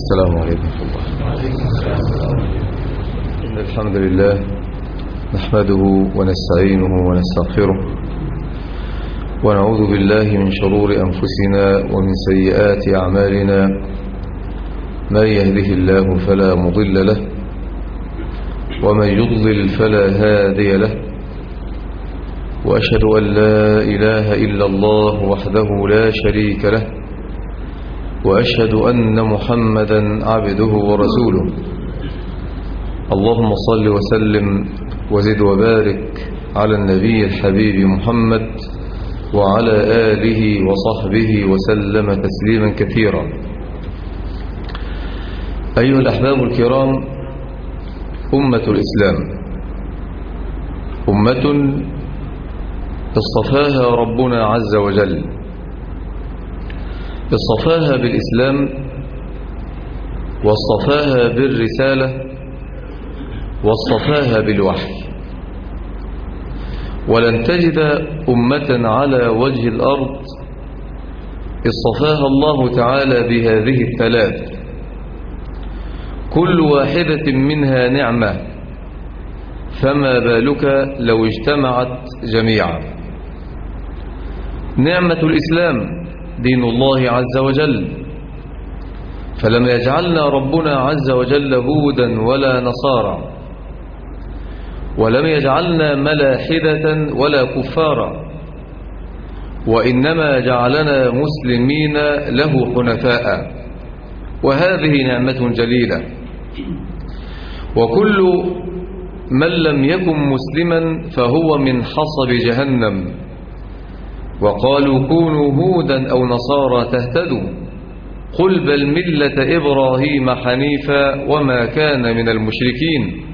السلام عليكم ورحمة الله. إن الحمد لله نحمده ونستعينه ونستغفره ونعوذ بالله من شرور أنفسنا ومن سيئات أعمالنا. من يهده الله فلا مضل له ومن يضلل فلا هادي له، وأشهد أن لا إله إلا الله وحده لا شريك له، وأشهد أن محمدا عبده ورسوله. اللهم صل وسلم وزد وبارك على النبي الحبيب محمد وعلى آله وصحبه وسلم تسليما كثيرا. أيها الأحباب الكرام، أمة الإسلام أمة اصطفاها ربنا عز وجل، اصطفاها بالإسلام واصطفاها بالرسالة واصطفاها بالوحي. ولن تجد أمة على وجه الأرض اصطفاها الله تعالى بهذه الثلاث، كل واحدة منها نعمة، فما بالك لو اجتمعت جميعا. نعمة الإسلام دين الله عز وجل، فلم يجعلنا ربنا عز وجل هودا ولا نصارى، ولم يجعلنا ملاحدة ولا كفارا، وإنما جعلنا مسلمين له حنفاء، وهذه نعمة جليلة. وكل من لم يكن مسلما فهو من حصب جهنم، وقالوا كونوا هودا أو نصارى تهتدوا، قل بل ملة إبراهيم حنيفا وما كان من المشركين.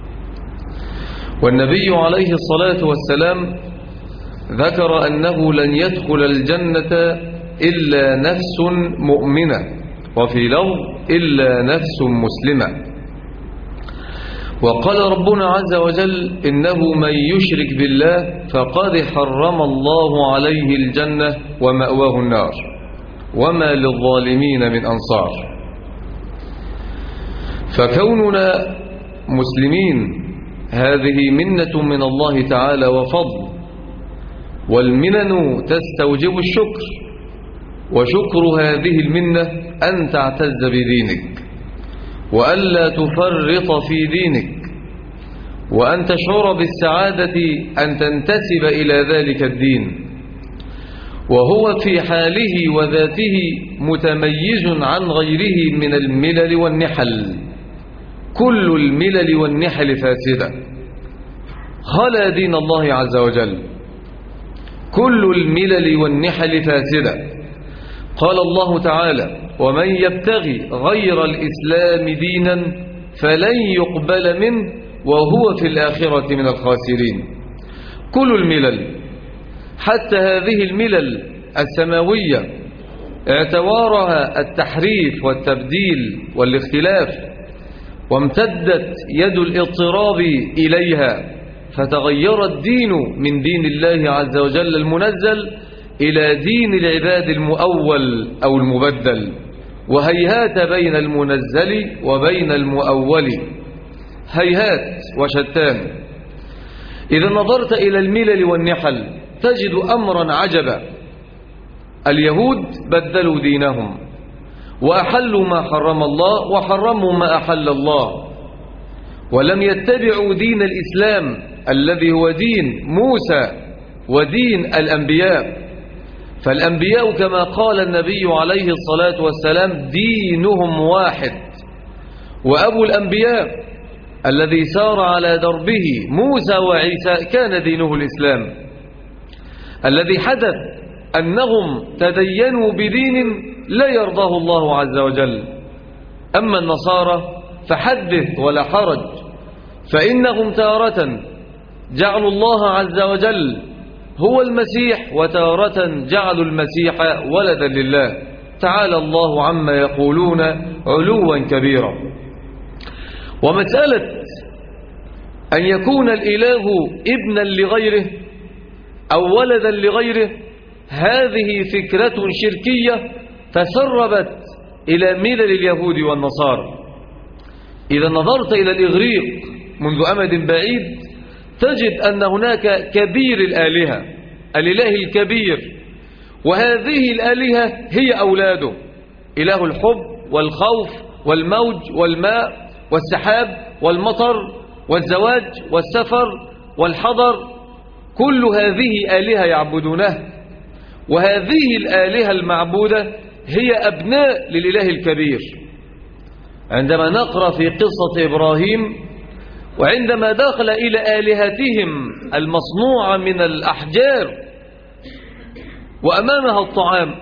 والنبي عليه الصلاة والسلام ذكر أنه لن يدخل الجنة إلا نفس مؤمنة، وفي لفظ إلا نفس مسلمة. وقال ربنا عز وجل إنه من يشرك بالله فقد حرم الله عليه الجنة ومأواه النار وما للظالمين من أنصار. فكوننا مسلمين هذه منة من الله تعالى وفضل، والمنن تستوجب الشكر، وشكر هذه المنة أن تعتز بدينك، وألا تفرط في دينك، وأن تشعر بالسعادة أن تنتسب إلى ذلك الدين، وهو في حاله وذاته متميز عن غيره من الملل والنحل. كل الملل والنحل فاسدة، خلا دين الله عز وجل. كل الملل والنحل فاسدة. قال الله تعالى: ومن يبتغي غير الإسلام دينا فلن يقبل منه وهو في الآخرة من الخاسرين. كل الملل، حتى هذه الملل السماوية اعتوارها التحريف والتبديل والاختلاف، وامتدت يد الاضطراب إليها، فتغير الدين من دين الله عز وجل المنزل إلى دين العباد المؤول أو المبدل، وهيهات بين المنزل وبين المؤول، هيهات وشتان. إذا نظرت إلى الملل والنحل تجد أمرا عجبا. اليهود بدلوا دينهم وأحلوا ما حرم الله وحرموا ما أحل الله، ولم يتبعوا دين الإسلام الذي هو دين موسى ودين الأنبياء. فالأنبياء كما قال النبي عليه الصلاة والسلام دينهم واحد، وأبو الأنبياء الذي سار على دربه موسى وعيسى كان دينه الإسلام. الذي حدث أنهم تدينوا بدين لا يرضاه الله عز وجل. أما النصارى فحدث ولا حرج، فإنهم تارة جعلوا الله عز وجل هو المسيح، وتارة جعلوا المسيح ولدا لله، تعالى الله عما يقولون علوا كبيرا. ومسألة أن يكون الإله ابنا لغيره أو ولدا لغيره، هذه فكرة شركية تسربت إلى ملل اليهود والنصارى. إذا نظرت إلى الإغريق منذ أمد بعيد تجد أن هناك كبير الآلهة، الإله الكبير، وهذه الآلهة هي أولاده: إله الحب والخوف والموج والماء والسحاب والمطر والزواج والسفر والحضر. كل هذه آلهة يعبدونها، وهذه الآلهة المعبودة هي أبناء للإله الكبير. عندما نقرأ في قصة إبراهيم وعندما دخل إلى آلهتهم المصنوعة من الأحجار وأمامها الطعام،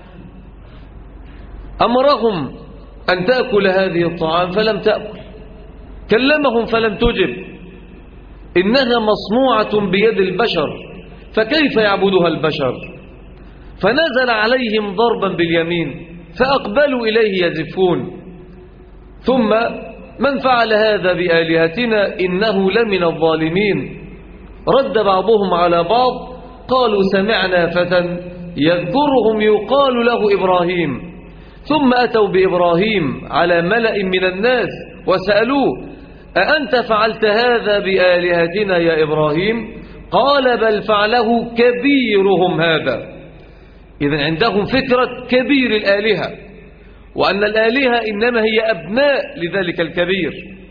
أمرهم أن تأكل هذه الطعام فلم تأكل، كلمهم فلم تجب، إنها مصنوعة بيد البشر فكيف يعبدها البشر؟ فنزل عليهم ضربا باليمين فأقبلوا إليه يزفون. ثم: من فعل هذا بآلهتنا إنه لمن الظالمين. رد بعضهم على بعض قالوا: سمعنا فتى يذكرهم يقال له إبراهيم. ثم أتوا بإبراهيم على ملأ من الناس وسألوه: أأنت فعلت هذا بآلهتنا يا إبراهيم؟ قال: بل فعله كبيرهم هذا. إذن عندهم فكرة كبير الآلهة، وأن الآلهة إنما هي أبناء لذلك الكبير.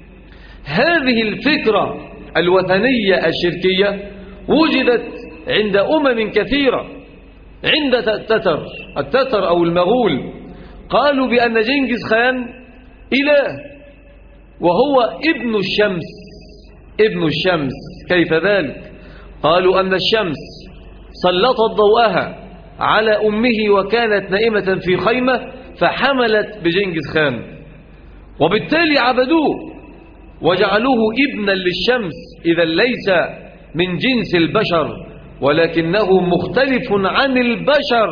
هذه الفكرة الوثنية الشركية وجدت عند أمم كثيرة. عند التتر أو المغول قالوا بأن جنكيز خان إله وهو ابن الشمس. ابن الشمس كيف ذلك؟ قالوا أن الشمس سلطت ضوءها على أمه وكانت نائمة في خيمة فحملت بجنكيز خان، وبالتالي عبدوه وجعلوه ابنا للشمس. إذا ليس من جنس البشر ولكنه مختلف عن البشر.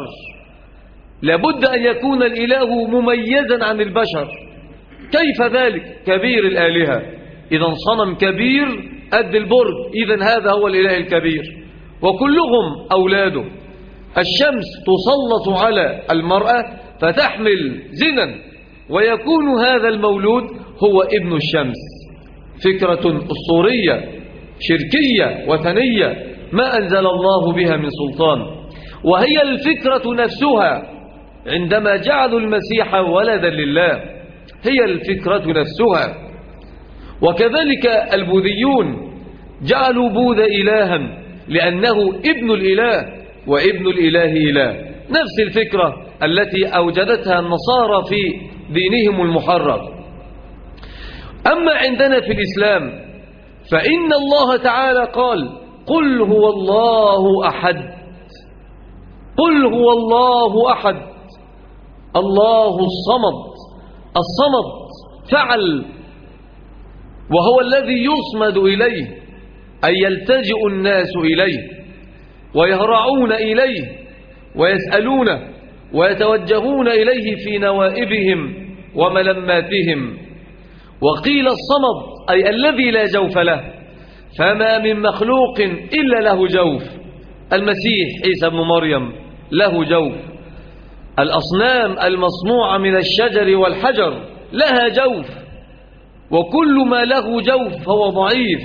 لابد أن يكون الإله مميزا عن البشر. كيف ذلك؟ كبير الآلهة. إذا صنم كبير قد البرج، إذا هذا هو الإله الكبير، وكلهم أولاده. الشمس تسلط على المرأة فتحمل زنا ويكون هذا المولود هو ابن الشمس. فكرة أسطورية شركية وثنية ما أنزل الله بها من سلطان. وهي الفكرة نفسها عندما جعلوا المسيح ولدا لله، هي الفكرة نفسها. وكذلك البوذيون جعلوا بوذا إلها لأنه ابن الإله، وابن الإله إله. نفس الفكرة التي أوجدتها النصارى في دينهم المحرف. أما عندنا في الإسلام فإن الله تعالى قال: قل هو الله أحد. قل هو الله أحد، الله الصمد. الصمد فعل، وهو الذي يصمد إليه، أي يلتجئ الناس إليه ويهرعون إليه ويسألونه ويتوجهون إليه في نوائبهم وملماتهم. وقيل الصمد أي الذي لا جوف له، فما من مخلوق إلا له جوف. المسيح عيسى بن مريم له جوف، الأصنام المصنوعة من الشجر والحجر لها جوف، وكل ما له جوف فهو ضعيف.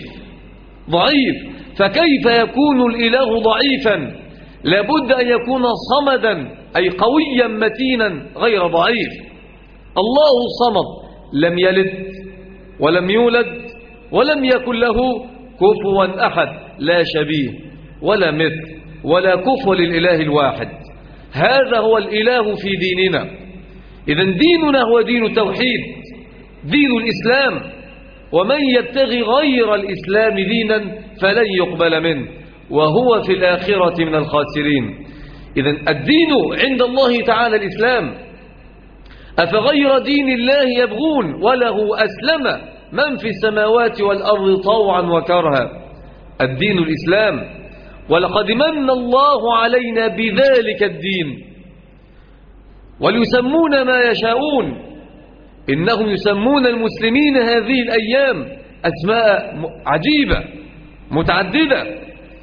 فكيف يكون الإله ضعيفا؟ لابد أن يكون صمدا أي قويا متينا غير ضعيف. الله الصمد لم يلد ولم يولد ولم يكن له كفوا أحد، لا شبيه ولا مثل ولا كفو للإله الواحد. هذا هو الإله في ديننا. إذن ديننا هو دين التوحيد، دين الإسلام، ومن يبتغي غير الإسلام دينا فلن يقبل منه وهو في الآخرة من الخاسرين. إذن الدين عند الله تعالى الإسلام. أفغير دين الله يبغون وله أسلم من في السماوات والأرض طوعا وكرها. الدين الإسلام، ولقد من الله علينا بذلك الدين. وليسمون ما يشاءون، إنهم يسمون المسلمين هذه الأيام أسماء عجيبة متعددة.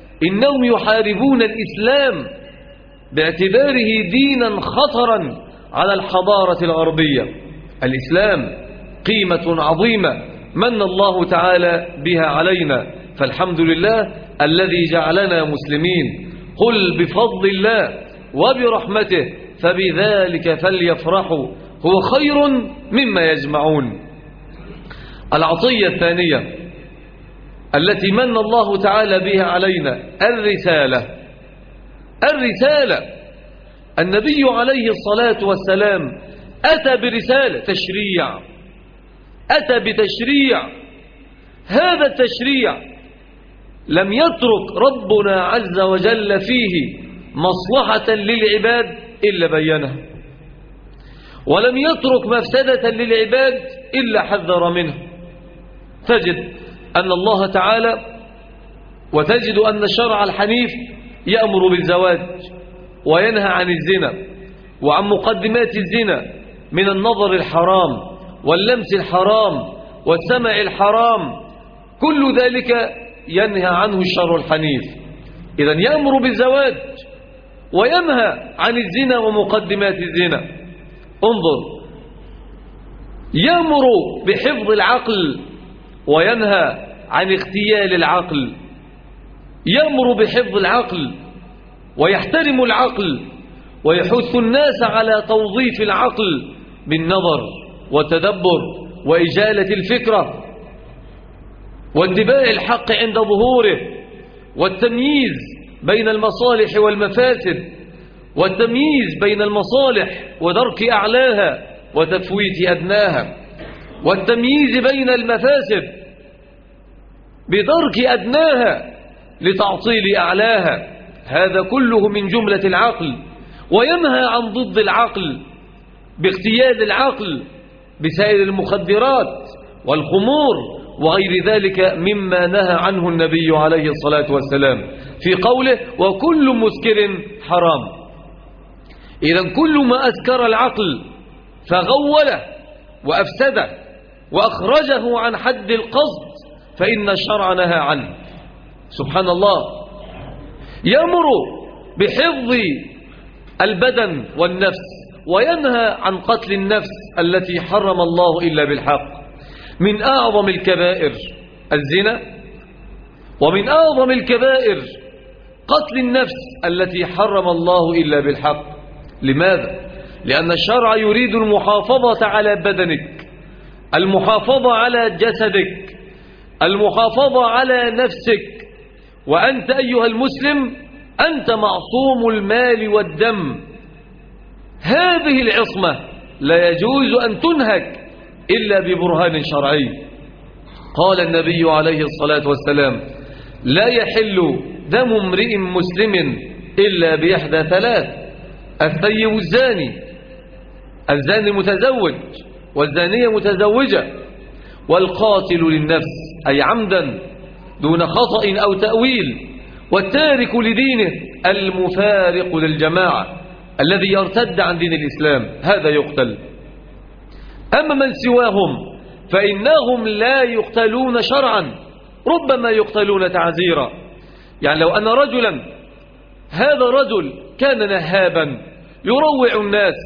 إنهم يحاربون الإسلام باعتباره دينا خطرا على الحضارة الغربية. الإسلام قيمة عظيمة من الله تعالى بها علينا، فالحمد لله الذي جعلنا مسلمين. قل بفضل الله وبرحمته فبذلك فليفرحوا هو خير مما يجمعون. العطية الثانية التي من الله تعالى بها علينا الرسالة. النبي عليه الصلاة والسلام أتى برسالة تشريع، أتى بتشريع. هذا التشريع لم يترك ربنا عز وجل فيه مصلحة للعباد إلا بينها، ولم يترك مفسدة للعباد إلا حذر منها. تجد أن الله تعالى وتجد أن الشرع الحنيف يأمر بالزواج وينهى عن الزنا وعن مقدمات الزنا من النظر الحرام واللمس الحرام والسمع الحرام، كل ذلك ينهى عنه الشرع الحنيف. إذن يأمر بالزواج وينهى عن الزنا ومقدمات الزنا. انظر، يأمر بحفظ العقل وينهى عن اغتيال العقل، يأمر بحفظ العقل ويحترم العقل ويحث الناس على توظيف العقل بالنظر والتدبر وإجالة الفكرة واتباع الحق عند ظهوره والتمييز بين المصالح والمفاسد والتمييز بين المصالح ودرك أعلاها وتفويت أدناها والتمييز بين المفاسد بدرك أدناها لتعطيل أعلاها. هذا كله من جملة العقل. وينهى عن ضد العقل باغتيال العقل بسائر المخدرات والخمور وغير ذلك مما نهى عنه النبي عليه الصلاة والسلام في قوله وكل مسكر حرام. إذن كل ما أسكر العقل فغوله وأفسده وأخرجه عن حد القصد فإن الشرع نهى عنه. سبحان الله. يأمر بحفظ البدن والنفس وينهى عن قتل النفس التي حرم الله إلا بالحق. من أعظم الكبائر الزنا، ومن أعظم الكبائر قتل النفس التي حرم الله إلا بالحق. لماذا؟ لأن الشرع يريد المحافظة على بدنك، المحافظة على جسدك، المحافظة على نفسك، وأنت أيها المسلم أنت معصوم المال والدم. هذه العصمة لا يجوز أن تنهك إلا ببرهان شرعي. قال النبي عليه الصلاة والسلام لا يحل دم امرئ مسلم إلا بإحدى ثلاث: الثيب الزاني، الزاني متزوج والزانية متزوجة، والقاتل للنفس أي عمدا دون خطأ أو تأويل، والتارك لدينه المفارق للجماعة الذي يرتد عن دين الإسلام، هذا يقتل. أما من سواهم فإنهم لا يقتلون شرعا، ربما يقتلون تعزيرا. يعني لو أن رجلا، هذا رجل كان نهابا يروع الناس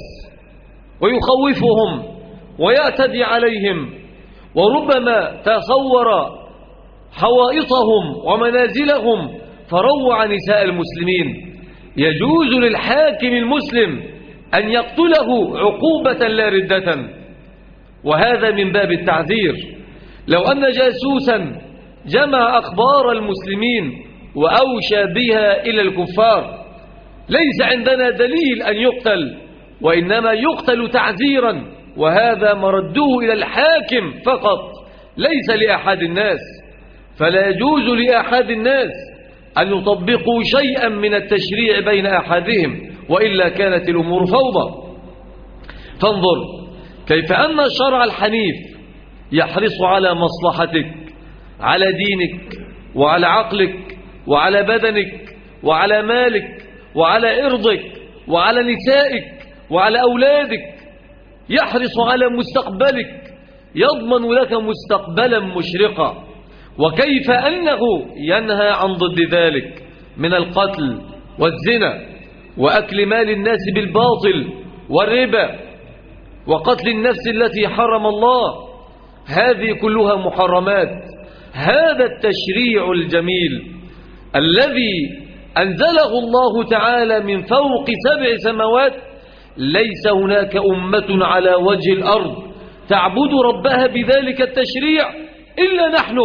ويخوفهم ويعتدي عليهم وربما تصور حوائطهم ومنازلهم فروع نساء المسلمين، يجوز للحاكم المسلم أن يقتله عقوبة لا ردة، وهذا من باب التعذير. لو أن جاسوسا جمع أخبار المسلمين وأوشى بها إلى الكفار، ليس عندنا دليل أن يقتل، وإنما يقتل تعذيرا، وهذا مرده إلى الحاكم فقط ليس لأحد الناس. فلا يجوز لأحد الناس أن يطبقوا شيئا من التشريع بين أحدهم، وإلا كانت الأمور فوضى. فانظر كيف أن الشرع الحنيف يحرص على مصلحتك، على دينك وعلى عقلك وعلى بدنك وعلى مالك وعلى إرضك وعلى نسائك وعلى أولادك، يحرص على مستقبلك، يضمن لك مستقبلا مشرقا. وكيف أنه ينهى عن ضد ذلك من القتل والزنا وأكل مال الناس بالباطل والربا وقتل النفس التي حرم الله، هذه كلها محرمات. هذا التشريع الجميل الذي أنزله الله تعالى من فوق 7 سماوات، ليس هناك أمة على وجه الأرض تعبد ربها بذلك التشريع إلا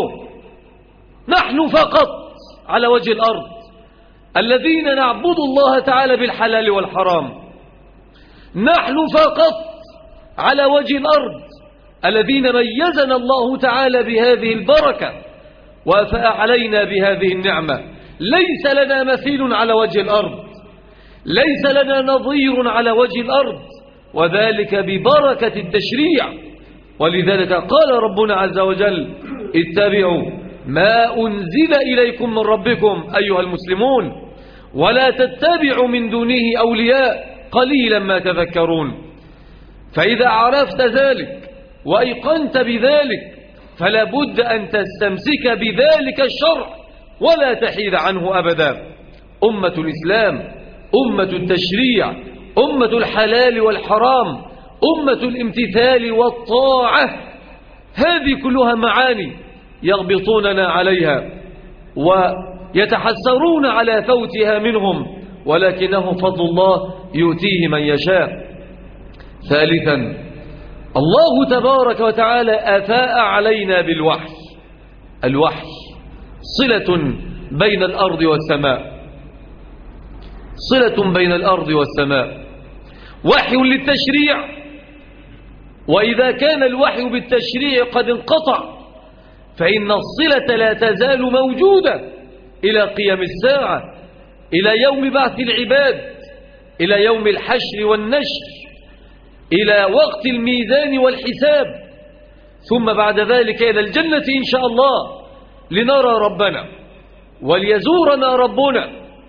نحن فقط على وجه الأرض الذين نعبد الله تعالى بالحلال والحرام. نحن فقط على وجه الأرض الذين ميزنا الله تعالى بهذه البركة وأفاء علينا بهذه النعمة. ليس لنا مثيل على وجه الأرض، ليس لنا نظير على وجه الأرض، وذلك ببركة التشريع. ولذلك قال ربنا عز وجل: اتبعوا ما أنزل إليكم من ربكم أيها المسلمون ولا تتبعوا من دونه أولياء قليلا ما تذكرون. فإذا عرفت ذلك وأيقنت بذلك فلا بد أن تستمسك بذلك الشرع ولا تحيد عنه أبدا. أمة الإسلام، أمة التشريع، أمة الحلال والحرام، أمة الامتثال والطاعة، هذه كلها معاني يغبطوننا عليها ويتحسرون على فوتها منهم، ولكنه فضل الله يؤتيه من يشاء. ثالثا، الله تبارك وتعالى أفاء علينا بالوحي. الوحي صلة بين الأرض والسماء، صلة بين الأرض والسماء، وحي للتشريع. وإذا كان الوحي بالتشريع قد انقطع فإن الصلة لا تزال موجودة إلى قيام الساعة، إلى يوم بعث العباد، إلى يوم الحشر والنشر، إلى وقت الميزان والحساب، ثم بعد ذلك إلى الجنة إن شاء الله لنرى ربنا وليزورنا ربنا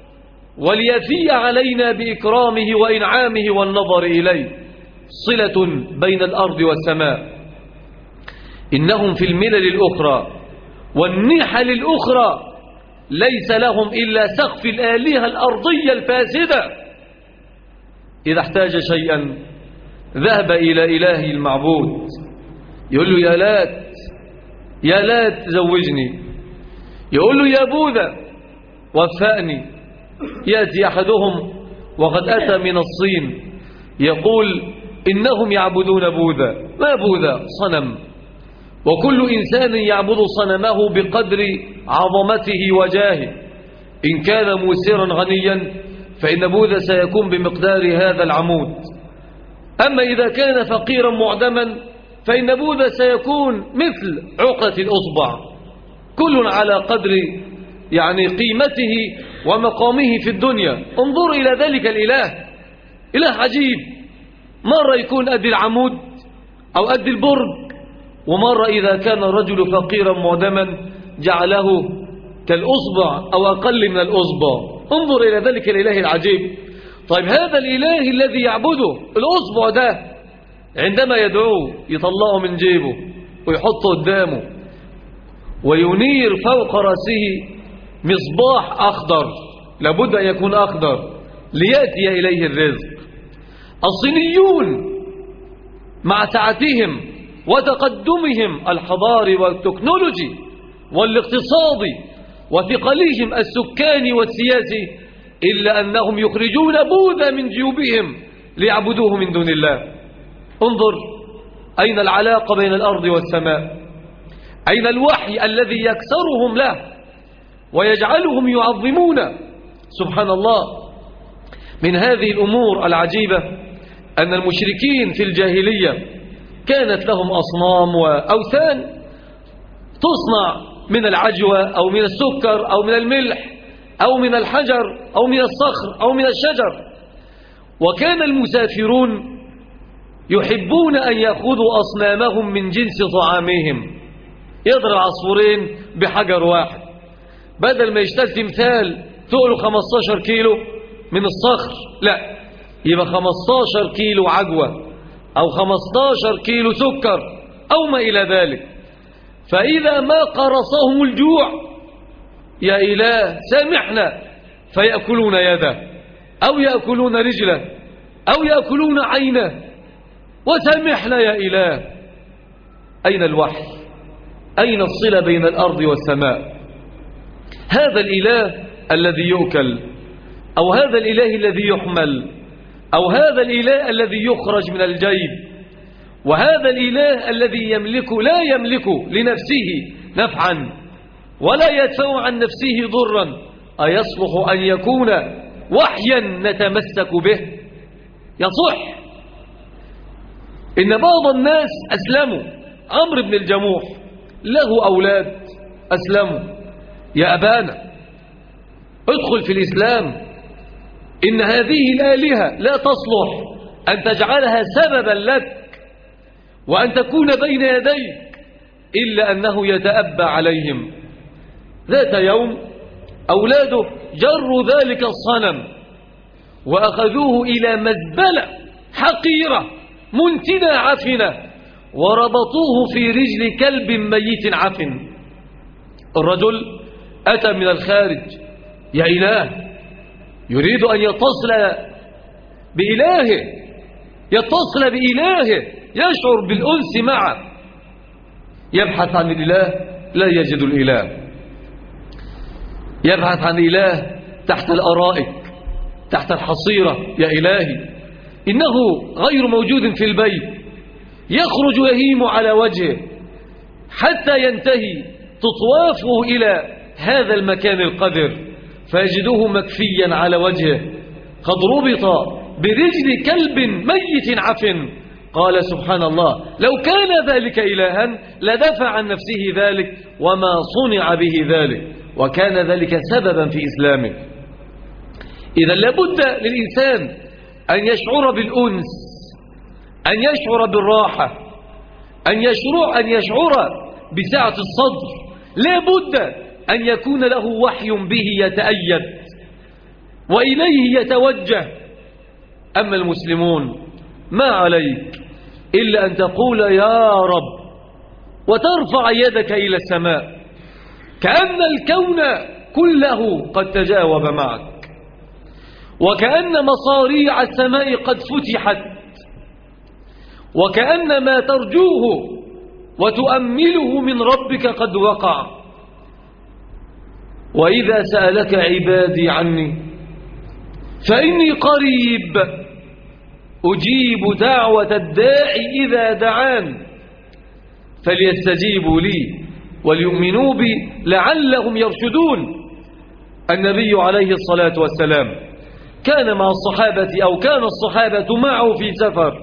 وليفي علينا بإكرامه وإنعامه والنظر إليه. صلة بين الأرض والسماء. إنهم في الملل الأخرى والنحل الأخرى ليس لهم إلا سقف الآلهة الأرضية الفاسدة. إذا احتاج شيئا ذهب إلى إله المعبود، يقول له يا لات زوجني، يقول له يا بوذا وفأني. يأتي أحدهم وقد أتى من الصين يقول إنهم يعبدون بوذا. ما بوذا؟ صنم، وكل إنسان يعبد صنمه بقدر عظمته وجاهه. إن كان موسرا غنيا فإن بوذا سيكون بمقدار هذا العمود، أما إذا كان فقيرا معدما فإن بوذا سيكون مثل عقلة الأصبع، كل على قدر يعني قيمته ومقامه في الدنيا. انظر إلى ذلك الإله، إله عجيب، مرة يكون قد العمود أو قد البرج، ومرة إذا كان الرجل فقيرا معدما جعله كالأصبع أو أقل من الأصبع. انظر إلى ذلك الإله العجيب. طيب هذا الإله الذي يعبده الأصبع ده عندما يدعوه يطلعه من جيبه ويحطه قدامه وينير فوق رأسه مصباح أخضر، لابد أن يكون أخضر ليأتي إليه الرزق. الصينيون مع سعتهم وتقدمهم الحضاري والتكنولوجي والاقتصادي وثقلهم السكاني والسياسي، إلا أنهم يخرجون بوذا من جيوبهم ليعبدوه من دون الله. انظر أين العلاقة بين الأرض والسماء، أين الوحي الذي يكسرهم له ويجعلهم يعظمون. سبحان الله. من هذه الأمور العجيبة أن المشركين في الجاهلية كانت لهم أصنام وأوثان تصنع من العجوة أو من السكر أو من الملح أو من الحجر أو من الصخر أو من الشجر. وكان المسافرون يحبون أن يأخذوا أصنامهم من جنس طعامهم، يضرب عصفورين بحجر واحد، بدل ما يشتري تمثال تقله 15 كيلو من الصخر، لا، يبقى 15 كيلو عجوة أو 15 كيلو سكر أو ما إلى ذلك. فإذا ما قرصهم الجوع يا إله سامحنا، فيأكلون يده أو يأكلون رجله أو يأكلون عينه. وسامحنا يا إله. أين الوحي؟ أين الصلة بين الأرض والسماء؟ هذا الإله الذي يؤكل، أو هذا الإله الذي يحمل، أو هذا الإله الذي يخرج من الجيب، وهذا الإله الذي لا يملك لنفسه نفعا ولا يدفع عن نفسه ضرا، أيصلح أن يكون وحيا نتمسك به؟ يصح. إن بعض الناس أسلموا. عمرو بن الجموح له أولاد أسلموا. يا أبانا ادخل في الإسلام، إن هذه الآلهة لا تصلح أن تجعلها سببا لك وأن تكون بين يديك، إلا أنه يتأبى عليهم. ذات يوم أولاده جروا ذلك الصنم وأخذوه إلى مزبلة حقيرة منتنة عفنة وربطوه في رجل كلب ميت عفن. الرجل أتى من الخارج، يا إله، يريد أن يتصل بإلهه، يشعر بالأنس معه. يبحث عن الإله لا يجد الإله، يبحث عن إله تحت الأرائك، تحت الحصيرة. يا إلهي، إنه غير موجود في البيت. يخرج يهيم على وجهه حتى ينتهي تطوافه إلى هذا المكان القذر، فيجده مكفيا على وجهه قد ربط برجل كلب ميت عفن. قال سبحان الله، لو كان ذلك إلها لدفع عن نفسه ذلك وما صنع به ذلك، وكان ذلك سببا في إسلامه. إذا لابد للإنسان أن يشعر بالأنس، أن يشعر بالراحة، أن يشعر بسعة الصدر. لابد أن يكون له وحي به يتأيد وإليه يتوجه. أما المسلمون ما عليك إلا أن تقول يا رب وترفع يدك إلى السماء، كأن الكون كله قد تجاوب معك، وكأن مصاريع السماء قد فتحت، وكأن ما ترجوه وتؤمله من ربك قد وقع. وإذا سألك عبادي عني فإني قريب أجيب دعوة الداعي إذا دعان، فليستجيبوا لي وليؤمنوا بي لعلهم يرشدون. النبي عليه الصلاة والسلام كان مع الصحابة، أو كان الصحابة معه في سفر،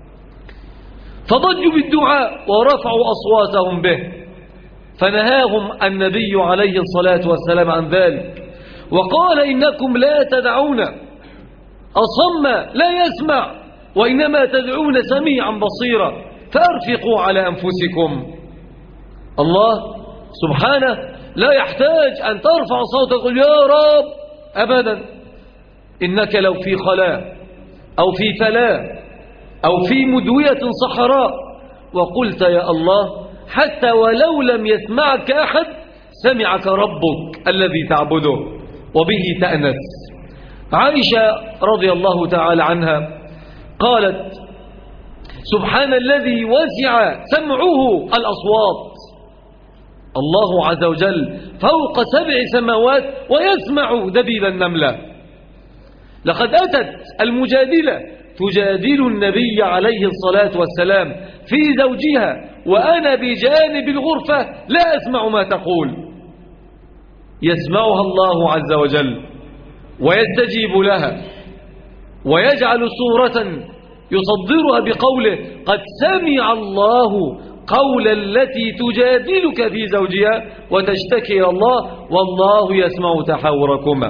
فضجوا بالدعاء ورفعوا أصواتهم به، فنهاهم النبي عليه الصلاة والسلام عن ذلك، وقال إنكم لا تدعون أصم لا يسمع، وإنما تدعون سميعا بصيرا، فأرفقوا على أنفسكم. الله سبحانه لا يحتاج أن ترفع صوتك وتقول يا رب أبدا. إنك لو في خلاء أو في فلاة أو في مدوية صحراء وقلت يا الله، حتى ولو لم يسمعك أحد سمعك ربك الذي تعبده وبه تأنس. عائشة رضي الله تعالى عنها قالت سبحان الذي وسع سمعه الأصوات. الله عز وجل فوق 7 سماوات ويسمع دبيب النملة. لقد أتت المجادلة تجادل النبي عليه الصلاة والسلام في زوجها وأنا بجانب الغرفة لا أسمع ما تقول. يسمعها الله عز وجل ويستجيب لها ويجعل سورة يصدرها بقوله قد سمع الله قول التي تجادلك في زوجها وتشتكي إلى الله والله يسمع تحاوركما.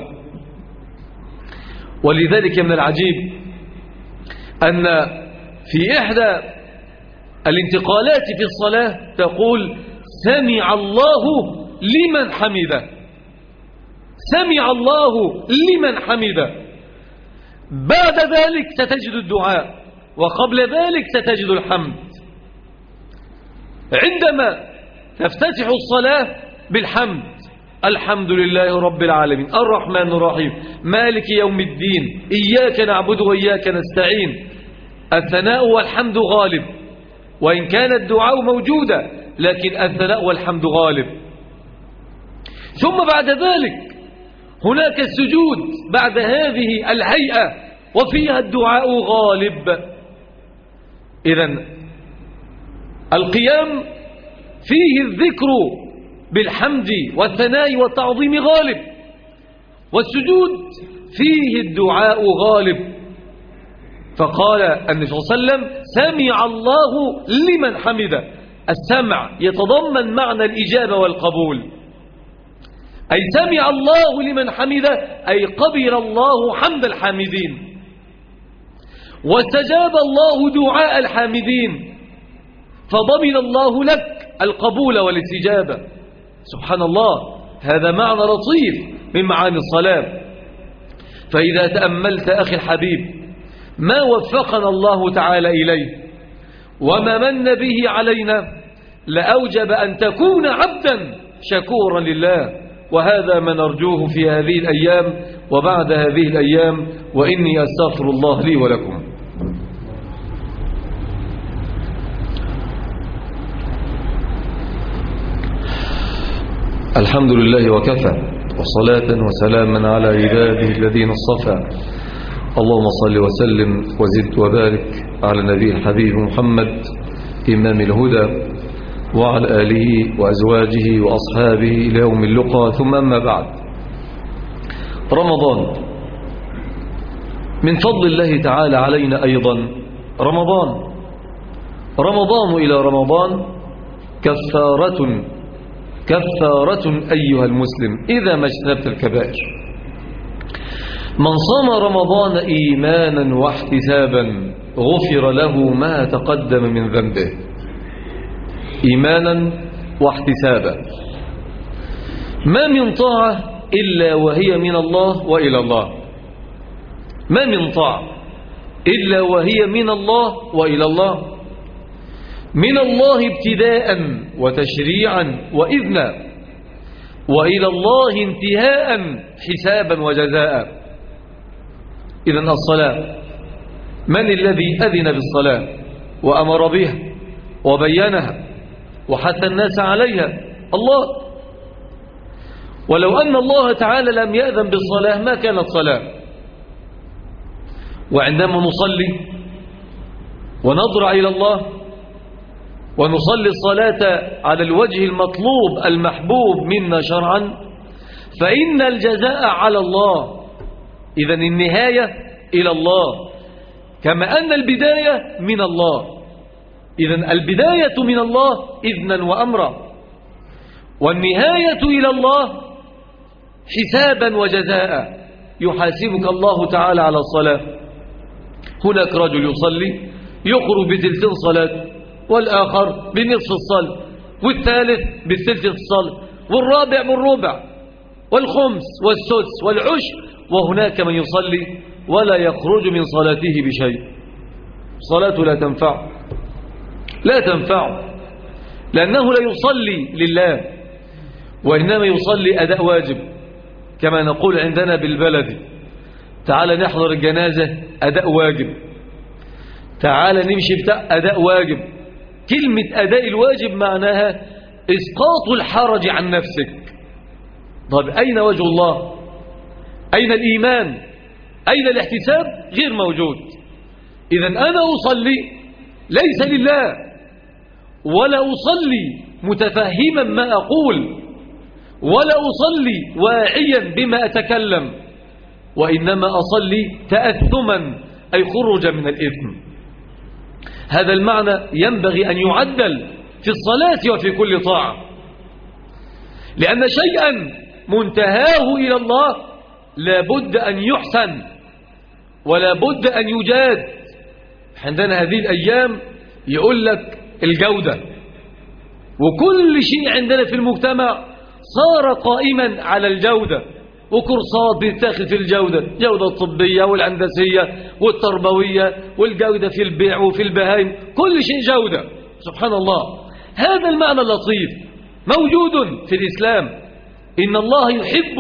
ولذلك من العجيب أن في إحدى الانتقالات في الصلاة تقول سمع الله لمن حمده، سمع الله لمن حمده. بعد ذلك ستجد الدعاء، وقبل ذلك ستجد الحمد. عندما تفتتح الصلاة بالحمد الحمد لله رب العالمين الرحمن الرحيم مالك يوم الدين إياك نعبد وإياك نستعين. الثناء والحمد غالب، وإن كان الدعاء موجودا لكن الثناء والحمد غالب. ثم بعد ذلك هناك السجود بعد هذه الهيئة وفيها الدعاء غالب. إذن القيام فيه الذكر بالحمد والثناء والتعظيم غالب، والسجود فيه الدعاء غالب. فقال النبي صلى الله عليه وسلم سمع الله لمن حمده. السمع يتضمن معنى الإجابة والقبول، أي سمع الله لمن حمده أي قبل الله حمد الحامدين، واستجاب الله دعاء الحامدين، فضمن الله لك القبول والاستجابة. سبحان الله، هذا معنى لطيف من معاني الصلاة. فإذا تأملت أخي الحبيب ما وفقنا الله تعالى إليه وما من به علينا لأوجب أن تكون عبدا شكورا لله، وهذا ما نرجوه في هذه الأيام وبعد هذه الأيام. وإني أستغفر الله لي ولكم. الحمد لله وكفى، وصلاة وسلاما على عباده الذين اصطفى. اللهم صل وسلم وزد وبارك على النبي الحبيب محمد إمام الهدى وعلى آله وأزواجه وأصحابه إلى يوم اللقاء. ثم أما بعد، رمضان من فضل الله تعالى علينا أيضا. رمضان إلى رمضان كفارة أيها المسلم إذا ما اجتنبت الكبائر. من صام رمضان إيمانا واحتسابا غفر له ما تقدم من ذنبه. إيمانا واحتسابا. ما من طاعة إلا وهي من الله وإلى الله. ما من طاعة إلا وهي من الله وإلى الله. من الله ابتداء وتشريعا وإذنا، وإلى الله انتهاء حسابا وجزاء. إذن الصلاة، من الذي أذن بالصلاة وأمر بها وبينها وحث الناس عليها؟ الله. ولو أن الله تعالى لم يأذن بالصلاة ما كانت صلاة. وعندما نصلي ونضرع إلى الله ونصلي الصلاة على الوجه المطلوب المحبوب منا شرعا فإن الجزاء على الله. إذن النهاية إلى الله، كما أن البداية من الله. إذن البداية من الله إذنا وأمرا، والنهاية إلى الله حسابا وجزاء. يحاسبك الله تعالى على الصلاة. هناك رجل يصلي يخرج بثلث صلاة، والآخر بنصف الصلاة، والثالث بالثلث الصلاة، والرابع بالربع، والخمس والسدس والعشر. وهناك من يصلي ولا يخرج من صلاته بشيء. صلاته لا تنفع، لأنه لا يصلي لله، وإنما يصلي أداء واجب. كما نقول عندنا بالبلد: تعال نحضر الجنازة أداء واجب، تعال نمشي بتاع أداء واجب. كلمة أداء الواجب معناها إسقاط الحرج عن نفسك. طيب أين وجه الله؟ أين الإيمان؟ أين الاحتساب؟ غير موجود. إذن أنا أصلي ليس لله، ولا أصلي متفهما ما أقول، ولا أصلي واعيا بما أتكلم، وإنما أصلي تأثما أي خروجا من الإثم. هذا المعنى ينبغي أن يعدل في الصلاة وفي كل طاعة، لأن شيئا منتهاه إلى الله لا بد أن يحسن ولا بد أن يجاد. عندنا هذه الأيام يقول لك الجودة، وكل شيء عندنا في المجتمع صار قائما على الجودة، وكورسات بتتاخذ في الجودة، الجودة الطبية والهندسية والتربوية، والجودة في البيع وفي البهائم، كل شيء جودة. سبحان الله، هذا المعنى اللطيف موجود في الإسلام، إن الله يحب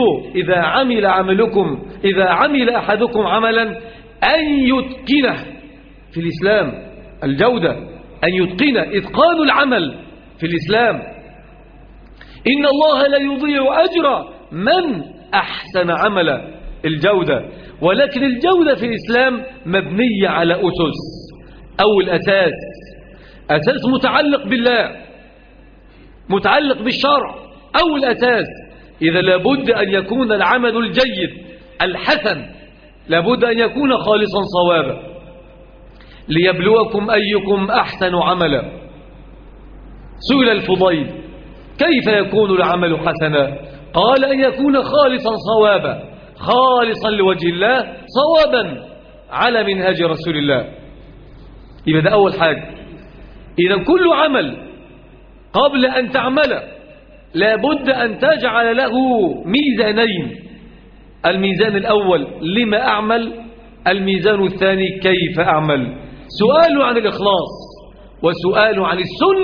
إذا عمل أحدكم عملا أن يتقنه. في الإسلام الجودة أن يتقنه، إتقان العمل في الإسلام. إن الله لا يضيع أجر من أحسن عملا، الجودة. ولكن الجودة في الإسلام مبنية على أسس. أول أساس متعلق بالله، متعلق بالشرع. أول أساس، إذا لابد أن يكون العمل الجيد الحسن لابد أن يكون خالصا صوابا، ليبلوكم أيكم أحسن عملا. سئل الفضيل كيف يكون العمل حسنا؟ قال أن يكون خالصا صوابا، خالصا لوجه الله، صوابا على منهج رسول الله. يبقى ده أول حاجة. إذا كل عمل قبل أن تعمل لابد أن تجعل له ميزانين، الميزان الأول لما أعمل، الميزان الثاني كيف أعمل. سؤال عن الإخلاص وسؤال عن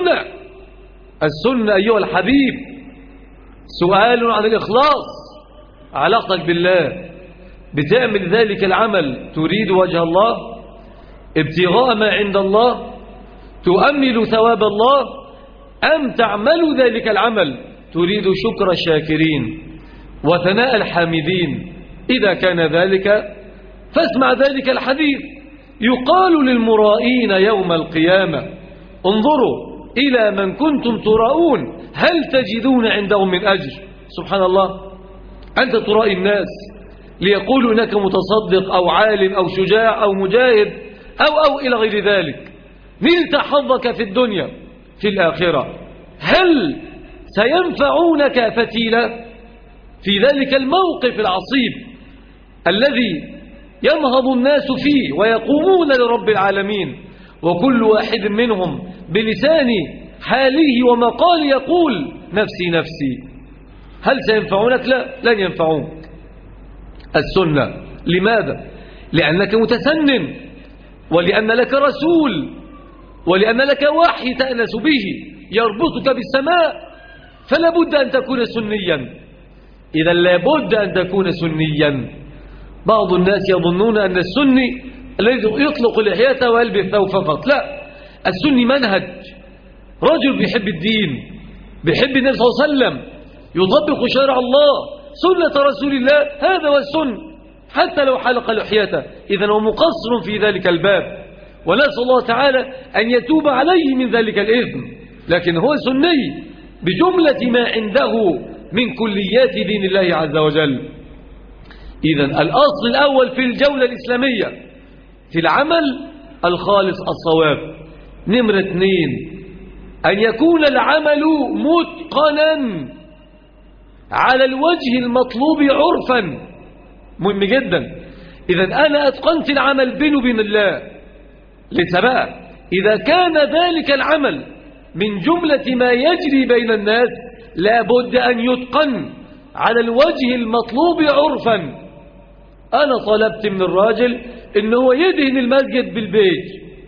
السنة أيها الحبيب. سؤال عن الإخلاص، علاقتك بالله، بتعمل ذلك العمل تريد وجه الله، ابتغاء ما عند الله، تؤمل ثواب الله، أم تعمل ذلك العمل تريد شكر الشاكرين وثناء الحامدين؟ إذا كان ذلك فاسمع ذلك الحديث: يقال للمرائين يوم القيامة انظروا إلى من كنتم تراؤون هل تجدون عندهم من أجر. سبحان الله، أنت ترائي الناس ليقولوا إنك متصدق أو عالم أو شجاع أو مجاهد أو إلى غير ذلك، نلت حظك في الدنيا. في الآخرة هل سينفعونك فتيلا في ذلك الموقف العصيب الذي ينهض الناس فيه ويقومون لرب العالمين، وكل واحد منهم بلسان حاله ومقال يقول نفسي نفسي؟ هل سينفعونك؟ لا، لن ينفعونك. السنة. لماذا؟ لأنك متسنن، ولأن لك رسول، ولأن لك وحي تأنس به يربطك بالسماء، فلا بد أن تكون سنيا. إذا لا بد أن تكون سنيا. بعض الناس يظنون أن السني الذي يطلق لحيته ويلبس ثوب فقط، لا، السني منهج، رجل بيحب الدين، بيحب النبي صلى الله عليه وسلم، يطبق شرع الله، سنة رسول الله، هذا هو السن، حتى لو حلق لحيته. إذن هو مقصر في ذلك الباب، ونسأل الله تعالى أن يتوب عليه من ذلك الإثم، لكن هو سني بجملة ما عنده من كليات دين الله عز وجل. إذن الأصل الأول في الجولة الإسلامية في العمل الخالص الصواب. نمرة 2، أن يكون العمل متقنا على الوجه المطلوب عرفا، مهم جدا. إذن أنا أتقنت العمل بيني وبين الله، لسه بقى إذا كان ذلك العمل من جملة ما يجري بين الناس لا بد أن يتقن على الوجه المطلوب عرفا. أنا طلبت من الراجل إنه هو يدهن المسجد بالبيج،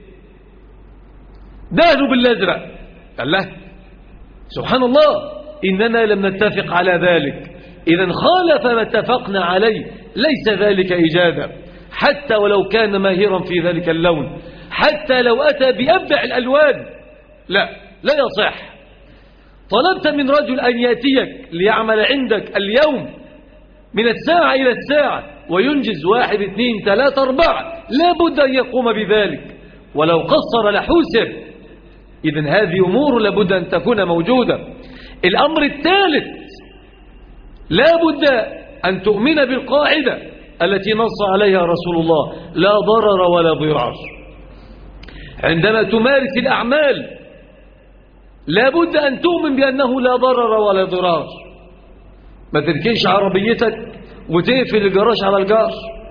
دهنه بالأزرق، قال له سبحان الله إننا لم نتفق على ذلك. إذن خالف ما اتفقنا عليه، ليس ذلك إجازة، حتى ولو كان ماهرا في ذلك اللون، حتى لو أتى بأبدع الألوان، لا يصح. طلبت من رجل أن يأتيك ليعمل عندك اليوم من الساعة إلى الساعة وينجز 1 2 3 4، لا بد أن يقوم بذلك، ولو قصر لحوسب. إذن هذه أمور لا بد أن تكون موجودة. الأمر الثالث، لا بد أن تؤمن بالقاعدة التي نص عليها رسول الله: لا ضرر ولا ضرار. عندما تمارس الأعمال لا بد أن تؤمن بأنه لا ضرر ولا ضرار. ما تركنش عربيتك وتقفل الجراج على الجار.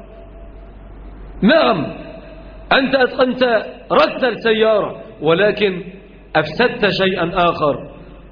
نعم أنت أتقنت ركن السيارة، ولكن أفسدت شيئا آخر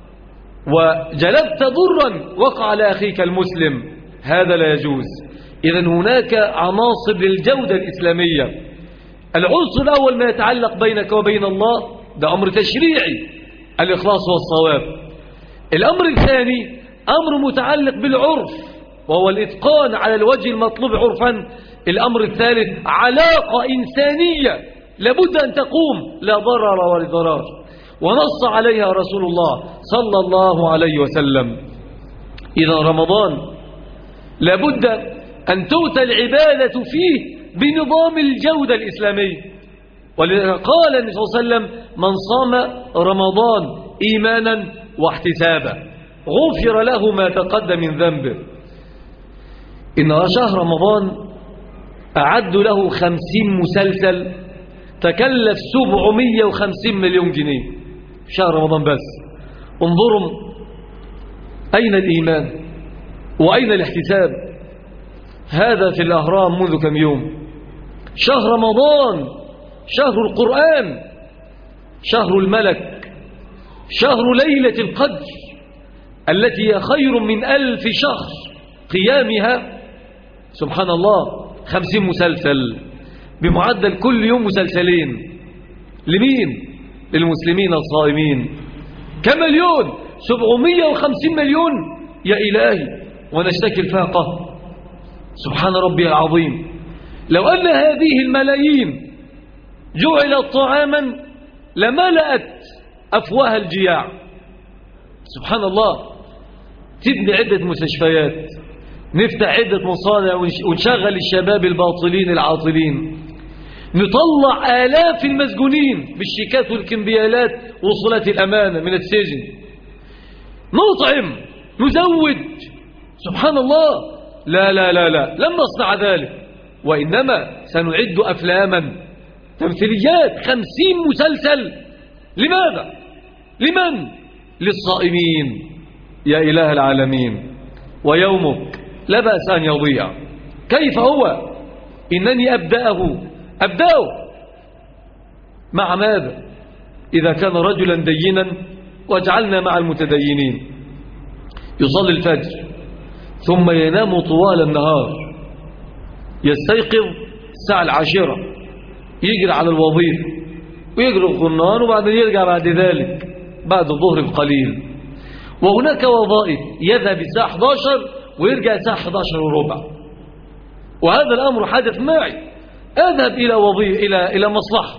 وجلبت ضرا وقع على أخيك المسلم، هذا لا يجوز. إذن هناك عناصر للجودة الإسلامية. العنصر الأول ما يتعلق بينك وبين الله، ده أمر تشريعي، الإخلاص والصواب. الأمر الثاني أمر متعلق بالعرف وهو الإتقان على الوجه المطلوب عرفا. الأمر الثالث علاقة إنسانية لابد أن تقوم لا ضرر ولا ضرار، ونص عليها رسول الله صلى الله عليه وسلم. إذا رمضان لابد أن تؤتى العبادة فيه بنظام الجودة الإسلامي، ولذلك قال النبي صلى الله عليه وسلم: من صام رمضان إيمانا واحتسابا غفر له ما تقدم من ذنبه. إن شهر رمضان أعد له 50 مسلسل تكلف 750 مليون جنيه في شهر رمضان بس. انظروا أين الإيمان وأين الاحتساب؟ هذا في الأهرام منذ كم يوم. شهر رمضان شهر القرآن، شهر الملك، شهر ليلة القدر التي هي خير من 1000 شهر قيامها. سبحان الله، 50 مسلسل بمعدل كل يوم مسلسلين. لمين؟ للمسلمين الصائمين. كم مليون؟ 750 مليون. يا إلهي ونشتكي الفاقة. سبحان ربي العظيم. لو أن هذه الملايين جعلت طعاما لملأت أفواه الجياع. سبحان الله. تبني عدة مستشفيات، نفتح عدة مصانع ونشغل الشباب الباطلين العاطلين، نطلع آلاف المسجونين بالشيكات والكمبيالات وصلات الأمانة من السجن، نطعم، نزود. سبحان الله. لا لا لا لا، لن نصنع ذلك، وإنما سنعد أفلاما تمثيليات 50 مسلسل. لماذا؟ لمن؟ للصائمين يا إله العالمين. ويومك لا بأس أن يضيع. كيف هو؟ إنني أبدأه مع ماذا؟ إذا كان رجلا دينا واجعلنا مع المتدينين، يصلي الفجر ثم ينام طوال النهار، يستيقظ الساعة 10 يجري على الوظيفة ويجري الخنان، وبعدين يرجع بعد ذلك بعد الظهر بقليل. وهناك وظائف يذهب الساعة 11 ويرجع الساعة 11 وربع. وهذا الأمر حدث معي. أذهب إلى وظيفة إلى مصلحة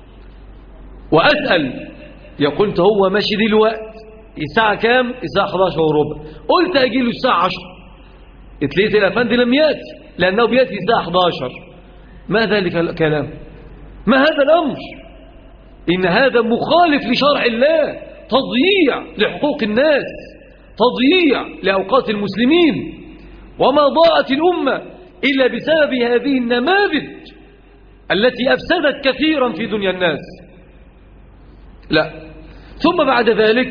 وأسأل، قلت هو ماشي دلوقتي الساعة كام؟ الساعة 11 وربع. قلت أجي له الساعة 10، اتليت الأفندي لم يأتي لأنه بيأتي الساعة 11. ما ذلك الكلام؟ ما هذا الأمر؟ إن هذا مخالف لشرع الله، تضييع لحقوق الناس، تضييع لأوقات المسلمين. وما ضاعت الأمة إلا بسبب هذه النماذج التي أفسدت كثيرا في دنيا الناس. لا، ثم بعد ذلك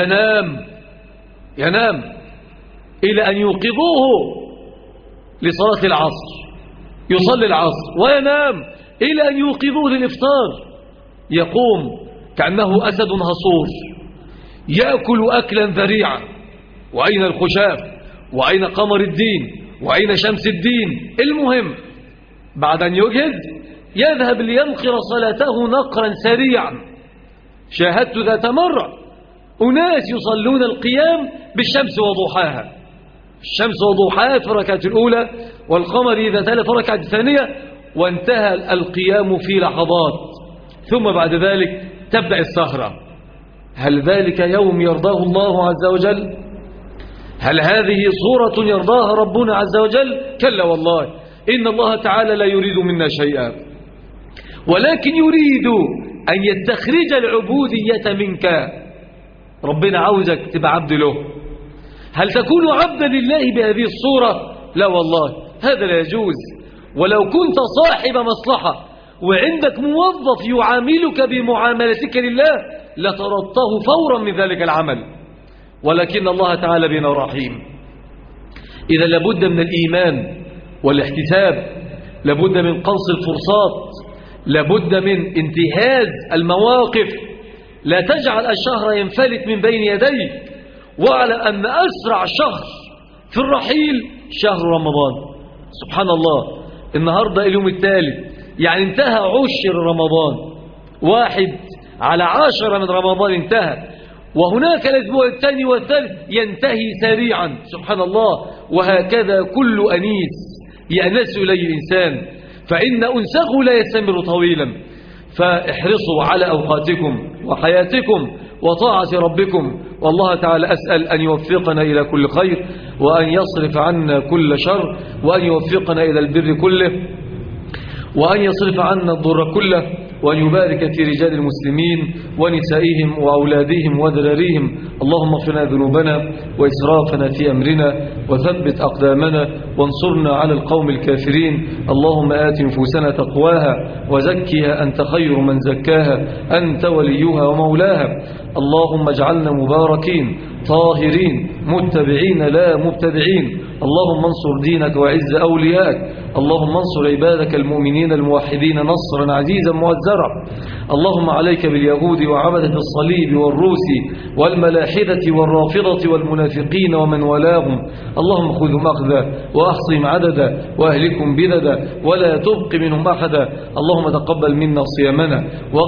ينام إلى أن يوقظوه لصلاة العصر، يصلي العصر وينام إلى أن يوقظوه للإفطار. يقوم كأنه أسد هصور يأكل أكلا ذريعا. وأين الخشاف؟ وأين قمر الدين؟ وأين شمس الدين؟ المهم بعد أن يجهز يذهب لينقر صلاته نقرا سريعا. شاهدت ذات مرة أناس يصلون القيام بالشمس وضحاها، الشمس وضحاها في الركعة الأولى، والقمر إذا تلا في الركعة الثانية، وانتهى القيام في لحظات، ثم بعد ذلك تبدأ السهرة. هل ذلك يوم يرضاه الله عز وجل؟ هل هذه صورة يرضاها ربنا عز وجل؟ كلا والله، إن الله تعالى لا يريد منا شيئا، ولكن يريد أن يستخرج العبودية منك. ربنا عاوزك تبقى عبد له. هل تكون عبدا لله بهذه الصورة؟ لا والله، هذا لا يجوز. ولو كنت صاحب مصلحة وعندك موظف يعاملك بمعاملتك لله لطردته فورا من ذلك العمل، ولكن الله تعالى بنا رحيم. إذا لابد من الإيمان والاحتساب، لابد من قنص الفرصات، لابد من انتهاز المواقف. لا تجعل الشهر ينفلت من بين يديك، واعلم أن أسرع شهر في الرحيل شهر رمضان. سبحان الله، النهاردة اليوم الثالث، يعني انتهى 10 رمضان، 1 على 10 من رمضان انتهى، وهناك الأسبوع الثاني والثالث ينتهي سريعا سبحان الله. وهكذا كل أنيس يأنس إليه الإنسان، فإن أنسه لا يستمر طويلا. فاحرصوا على أوقاتكم وحياتكم وطاعة ربكم، والله تعالى أسأل أن يوفقنا إلى كل خير، وأن يصرف عنا كل شر، وأن يوفقنا إلى البر كله، وأن يصرف عنا الضر كله، وأن يبارك في رجال المسلمين ونسائهم وأولادهم وذراريهم. اللهم اغفر لنا ذنوبنا وإسرافنا في أمرنا، وثبت أقدامنا، وانصرنا على القوم الكافرين. اللهم آت نفوسنا تقواها وزكها أنت خير من زكاها، أنت وليها ومولاها. اللهم اجعلنا مباركين طاهرين متبعين لا مبتدعين. اللهم انصر دينك وعز أولياءك. اللهم انصر عبادك المؤمنين الموحدين نصرا عزيزا مؤزرا. اللهم عليك باليهود وعبدة الصليب والروس والملاحدة والرافضة والمنافقين ومن ولاهم. اللهم خذهم أخذا وأحصهم عددا وأهلكم بددا ولا تبق منهم أحدا. اللهم تقبل منا صيامنا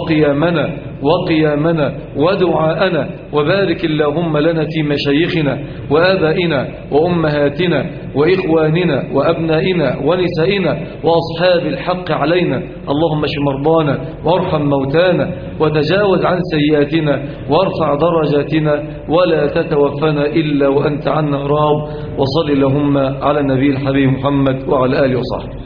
وقيامنا ودعاءنا، وبارك اللهم لنا في مشايخنا وآبائنا وأمهاتنا وإخواننا وأبنائنا ونسائنا وأصحاب الحق علينا. اللهم اشف مرضانا وارحم موتانا وتجاوز عن سيئاتنا وارفع درجاتنا، ولا تتوفنا إلا وأنت عنا راض. وصل اللهم على النبي الحبيب محمد وعلى آله وصحبه.